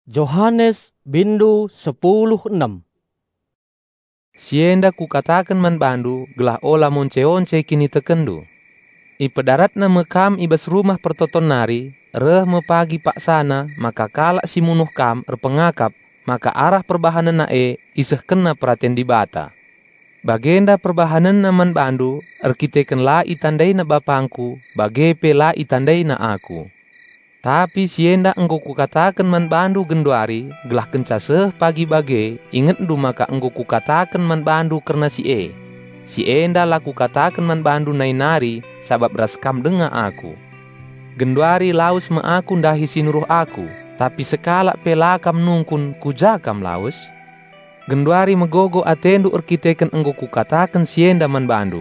Yohanes bindu 10:6. Sienda kukatakan man bandu gelah ola monce-once kini tekendu. Ipedaratna mekam ibas rumah pertoton nari, reh mepagi paksana maka kalak si munuh kam erpengakap, maka arah perbahanan nae iseh kena peraten di bata. Bagenda perbahanan naman bandu erkiteken la itandai na bapangku, bagepe la itandai na aku. Tapi sienda engko kukatakan man bandu genduari, gelah kencaseh pagi bage, inget du maka engko kukatakan man bandu karena si e. Si enda laku katakan man bandu nai nari, sabab raskam denga aku. Genduari laus me aku ndahi sinuruh aku, tapi sekalak pelakam nungkun kujakam laus. Genduari megogo atendu erkiteken engko kukatakan sienda man bandu.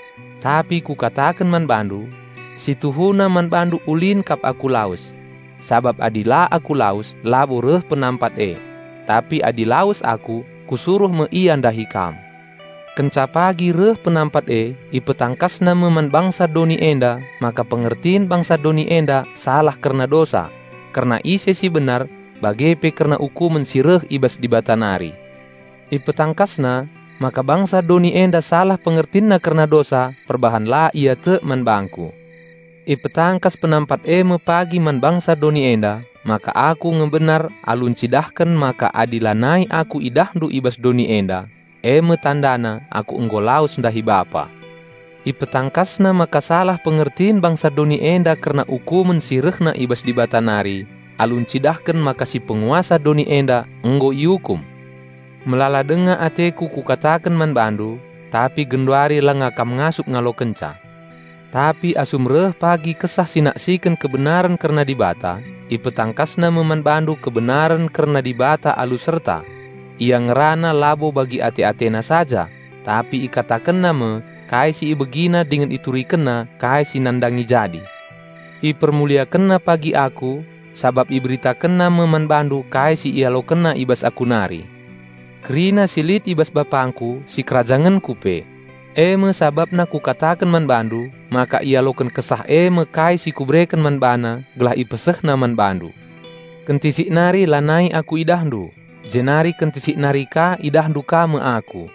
Tapi kukatakan man bandu, si tuhuna man bandu ulin kap aku laus. Sabab adila aku laus, labu reh penampat e. Tapi adilaus aku, kusuruh me ian dahi kam. Kenca pagi reh penampat e, ipetangkas nama man bangsa doni enda, maka pengertiin bangsa doni enda salah karena dosa. Karena ise si benar, bagepe karena ukumen si reh ibas di batanari. Ipetangkasna, maka bangsa doni enda salah pengertinna karena dosa, perbahan la ia te man bangku. Ipetangkas penampat me pagi man bangsa doni enda, maka aku ngebenar alun cidahkan maka adilanai aku idahdu ibas doni enda, me tandana aku enggolaus ndahi bapa. Ipetangkasna maka salah pengertiin bangsa doni enda karena ukumen sirehna ibas di batanari, alun cidahkan maka si penguasa doni enda enggo iukum. Melala denga ateku kukatakan man bandu, tapi genduari langakam ngasup ngalo kenca. Tapi asum reh pagi kesah sinaksikan kebenaran karena dibata, ipetangkasna meman bandu kebenaran karena dibata alu serta. Ia ngerana labo bagi ate-atena saja, tapi ikatakan nama, kai si ibegina dengan iturikena, kai si nandangi jadi. Ipermuliakenna pagi aku, sabab iberitakenna meman bandu kai si ia lo kena ibas aku nari. Kerina silit ibas bapangku, si kerajangan kupe. Me sababna kukatakan man bandu, maka ia loken kesah me kai si kubreken man bana, gelah ipesehna man bandu. Kentisik nari lanai aku idahdu, jenari kentisik narika idahdu ka me aku.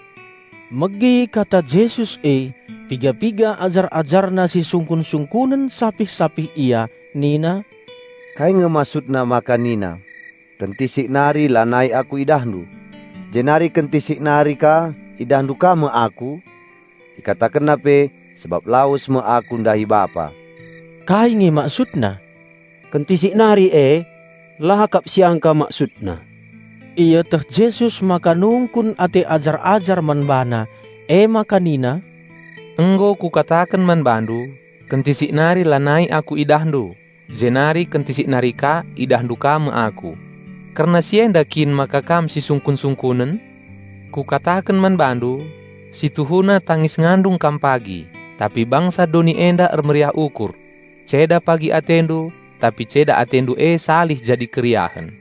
Megi kata Yesus piga-piga ajar-ajarna si sungkun-sungkunen sapih-sapih ia, nina. Kai ngemasudna maka nina, kentisik nari lanai aku idahdu. Jenari kentisik narika idahdu ka me aku. Ikatakan nape sebab laus me aku ndahi bapa. Kai nge maksudna? Kentisik nari lahakap siangka maksudna. Iya teh Yesus maka nungkun ate ajar-ajar man bana, maka nina. Enggo kukatakan man bandu, kentisik nari lanai aku idahdu, jenari kentisik narika idahdu ka me aku. Karena sienda kin maka kam si sungkun-sungkunen, kukatakan man bandu, si tuhuna tangis ngandung kam pagi, tapi bangsa doni enda ermeriah ukur. Ceda pagi atendu, tapi ceda atendu salih jadi keriahan.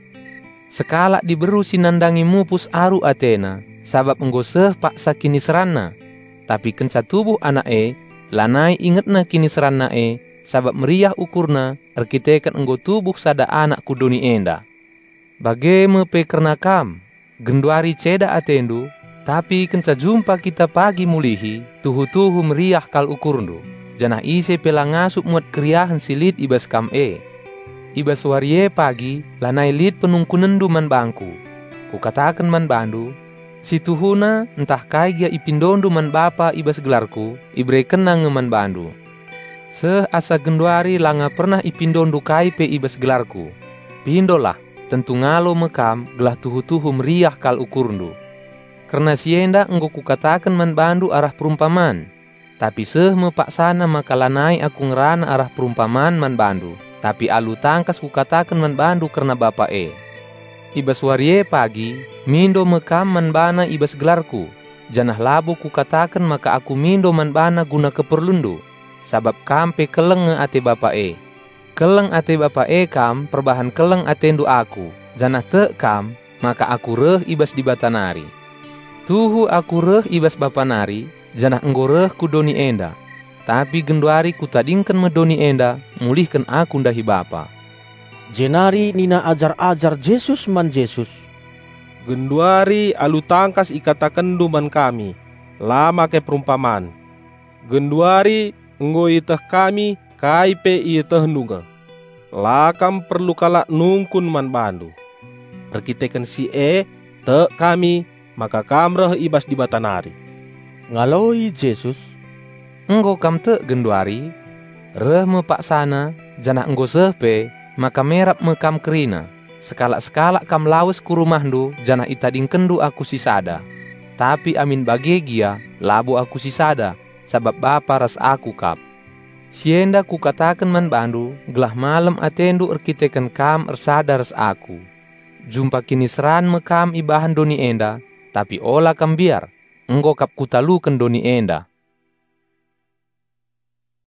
Sekala diberu sinandangi mupus aru atena, sabab enggoseh paksa kini serana. Tapi kenca tubuh anak lanai ingetna kini serana sabab meriah ukurna, erkitekan enggo tubuh sada anak ku doni enda. Bageme pe kerna kam, genduari ceda atendu, tapi kenca jumpa kita pagi mulihi, tuhu-tuhu meriah kal ukurndu. Janah ise pelang ngasup muat keriahan silit ibas kam Ibas warie pagi, lanai lit penungkunendu man bangku. Kukatakan man bandu, si tuhuna entah kai gia ipindondu man bapa ibas gelarku, ibreken nang man bandu. Seh asa genduari langa pernah ipindondu kai pe ibas gelarku. Pindolah, tentu ngalo mekam gelah tuhu-tuhu meriah kal ukurndu. Karena sienda enggo kukatakan man bandu arah perumpaman. Tapi seh mepaksana maka lanai aku ngerana arah perumpaman man bandu. Tapi alu tangkas kukatakan man bandu karena bapa Ibas warie pagi, mindo mekam man bana ibas gelarku. Janah labo kukatakan maka aku mindo man bana guna keperlundu. Sabab kampe keleng ate bapa Keleng ate bapa kam perbahan keleng atendu aku. Janah te kam, maka aku reh ibas di batanari. Tuhu aku reh ibas bapa nari, janah enggo reh ku doni enda. Tapi genduari kutadingkan medoni enda, mulihkan aku ndahi bapa. Jenari nina ajar-ajar Jesus man Jesus. Genduari alu tangkas ikatakendu man kami, lama ke perumpamaan. Genduari enggo iteh kami kaipe iteh nunga. Lakam perlu kalak nungkun man bandu. Perkiteken si te kami, maka kamreh ibas di batanari. Ngaloi Jesus, Enggo kam te genduari, reh me paksana, janah enggo sehpe, maka merap me kam kerina. Sekalak-sekalak kam lawes ku rumahndu, janah itadingkendu aku sisada. Tapi amin bagegia, labo aku sisada, sabab Bapa ras aku kap. Sienda ku kataken man bandu, gelah malam atendu erkiteken kam ersada ras aku. Jumpa kini seran me kam ibahan doni enda, tapi ola kam biar, enggo kap kutaluken doni enda.